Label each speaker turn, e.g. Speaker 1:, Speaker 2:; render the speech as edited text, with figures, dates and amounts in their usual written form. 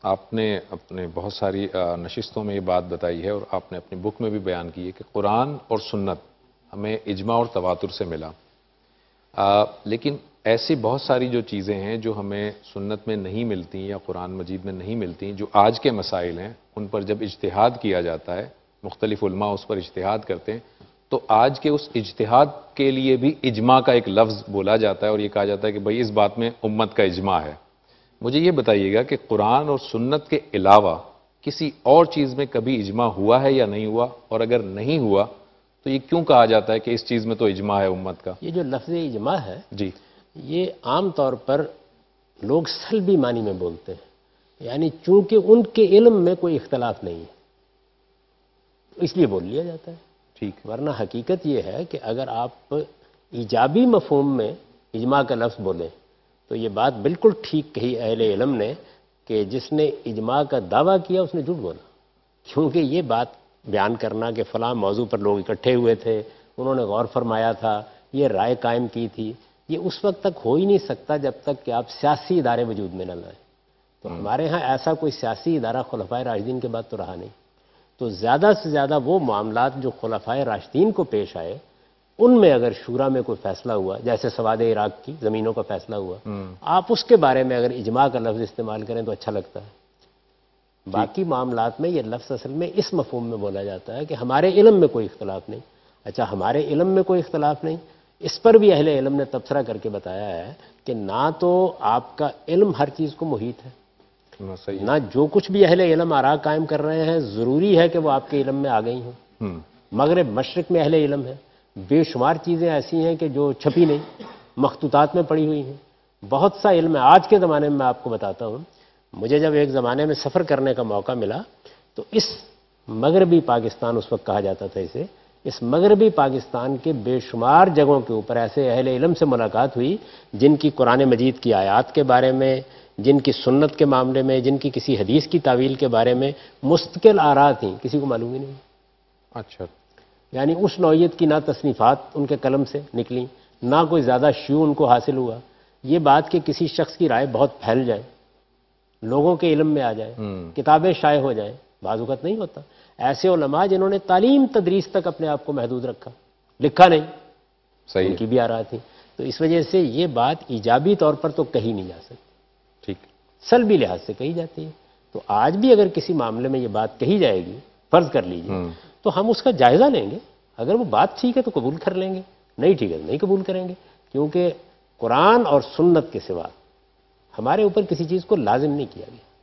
Speaker 1: آپ نے اپنے بہت ساری نشستوں میں یہ بات بتائی ہے اور آپ نے اپنی بک میں بھی بیان کی ہے کہ قرآن اور سنت ہمیں اجماع اور تواتر سے ملا، لیکن ایسی بہت ساری جو چیزیں ہیں جو ہمیں سنت میں نہیں ملتی یا قرآن مجید میں نہیں ملتی، جو آج کے مسائل ہیں، ان پر جب اجتہاد کیا جاتا ہے، مختلف علماء اس پر اجتہاد کرتے ہیں، تو آج کے اس اجتہاد کے لیے بھی اجماع کا ایک لفظ بولا جاتا ہے اور یہ کہا جاتا ہے کہ بھئی اس بات میں امت کا اجماع ہے۔ مجھے یہ بتائیے گا کہ قرآن اور سنت کے علاوہ کسی اور چیز میں کبھی اجماع ہوا ہے یا نہیں ہوا، اور اگر نہیں ہوا تو یہ کیوں کہا جاتا ہے کہ اس چیز میں تو اجماع ہے امت کا؟
Speaker 2: یہ جو لفظ اجماع ہے
Speaker 1: جی،
Speaker 2: یہ عام طور پر لوگ سلبی معنی میں بولتے ہیں، یعنی چونکہ ان کے علم میں کوئی اختلاف نہیں ہے اس لیے بول لیا جاتا ہے،
Speaker 1: ٹھیک،
Speaker 2: ورنہ حقیقت یہ ہے کہ اگر آپ ایجابی مفہوم میں اجماع کا لفظ بولیں تو یہ بات بالکل ٹھیک کہی اہل علم نے کہ جس نے اجماع کا دعویٰ کیا اس نے جھوٹ بولا، کیونکہ یہ بات بیان کرنا کہ فلاں موضوع پر لوگ اکٹھے ہوئے تھے، انہوں نے غور فرمایا تھا، یہ رائے قائم کی تھی، یہ اس وقت تک ہو ہی نہیں سکتا جب تک کہ آپ سیاسی ادارے وجود میں نہ لائیں۔ تو ہمارے ہاں ایسا کوئی سیاسی ادارہ خلفائے راشدین کے بعد تو رہا نہیں، تو زیادہ سے زیادہ وہ معاملات جو خلفائے راشدین کو پیش آئے ان میں اگر شورا میں کوئی فیصلہ ہوا، جیسے سواد عراق کی زمینوں کا فیصلہ ہوا، آپ اس کے بارے میں اگر اجماع کا لفظ استعمال کریں تو اچھا لگتا ہے۔ باقی معاملات میں یہ لفظ اصل میں اس مفہوم میں بولا جاتا ہے کہ ہمارے علم میں کوئی اختلاف نہیں۔ اچھا، ہمارے علم میں کوئی اختلاف نہیں، اس پر بھی اہل علم نے تبصرہ کر کے بتایا ہے کہ نہ تو آپ کا علم ہر چیز کو محیط ہے، نہ جو کچھ بھی اہل علم آراء قائم کر رہے ہیں ضروری ہے کہ وہ آپ کے علم میں آ گئی ہوں۔ مغرب مشرق میں اہل علم ہے، بے شمار چیزیں ایسی ہیں کہ جو چھپی نہیں، مخطوطات میں پڑی ہوئی ہیں، بہت سا علم ہے۔ آج کے زمانے میں آپ کو بتاتا ہوں، مجھے جب ایک زمانے میں سفر کرنے کا موقع ملا تو اس مغربی پاکستان اس وقت کہا جاتا تھا اسے، اس مغربی پاکستان کے بے شمار جگہوں کے اوپر ایسے اہل علم سے ملاقات ہوئی جن کی قرآن مجید کی آیات کے بارے میں، جن کی سنت کے معاملے میں، جن کی کسی حدیث کی تعویل کے بارے میں مستقل آراء تھیں، کسی کو معلوم ہی نہیں۔
Speaker 1: اچھا،
Speaker 2: یعنی اس نوعیت کی نہ تصنیفات ان کے قلم سے نکلیں، نہ کوئی زیادہ شیوع ان کو حاصل ہوا۔ یہ بات کہ کسی شخص کی رائے بہت پھیل جائے، لوگوں کے علم میں آ جائے، کتابیں شائع ہو جائیں، بعض اوقات نہیں ہوتا۔ ایسے علماء جنہوں نے تعلیم تدریس تک اپنے آپ کو محدود رکھا، لکھا نہیں،
Speaker 1: صحیح،
Speaker 2: ان کی بھی آراء تھی، تو اس وجہ سے یہ بات ایجابی طور پر تو کہی نہیں جا سکتی،
Speaker 1: ٹھیک،
Speaker 2: سلبی لحاظ سے کہی جاتی ہے۔ تو آج بھی اگر کسی معاملے میں یہ بات کہی جائے گی، فرض کر لیجئے، تو ہم اس کا جائزہ لیں گے، اگر وہ بات ٹھیک ہے تو قبول کر لیں گے، نہیں ٹھیک ہے تو نہیں قبول کریں گے، کیونکہ قرآن اور سنت کے سوا ہمارے اوپر کسی چیز کو لازم نہیں کیا گیا۔